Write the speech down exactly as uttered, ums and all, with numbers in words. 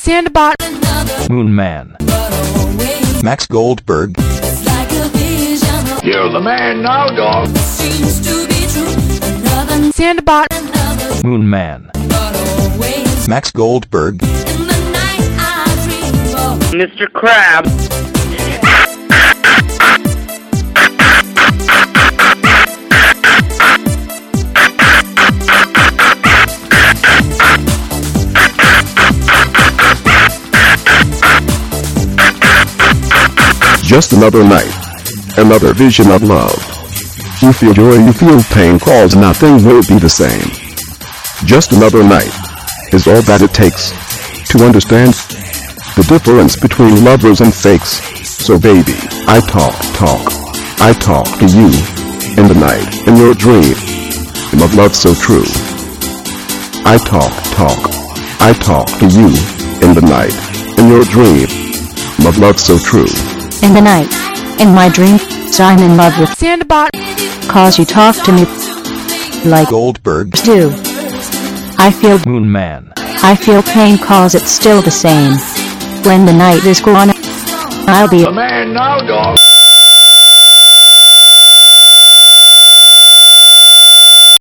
Sandbot, Moon Man, Max Goldberg. You're the man now, dog. Sandbot, Moon Man, Max Goldberg. Mister Crab. Just another night. Another vision of love. You feel joy, you feel pain, cause nothing will be the same. Just another night is all that it takes to understand the difference between lovers and fakes. So baby, I talk, talk, I talk to you in the night, in your dream of love so true. I talk, talk, I talk to you in the night, in your dream of love so true. In the night, in my dream, I'm in love with Sandbot, cause you talk to me like Goldberg. do. I feel Moon Man, I feel pain cause it's still the same. When the night is gone, I'll be The man now, dog.